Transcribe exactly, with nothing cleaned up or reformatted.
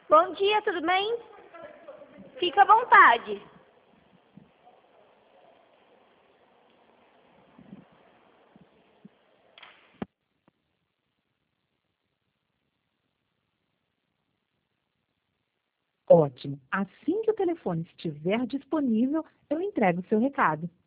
Bom dia, tudo bem? Fica à vontade. Ótimo. Assim que o telefone estiver disponível, eu entrego o seu recado.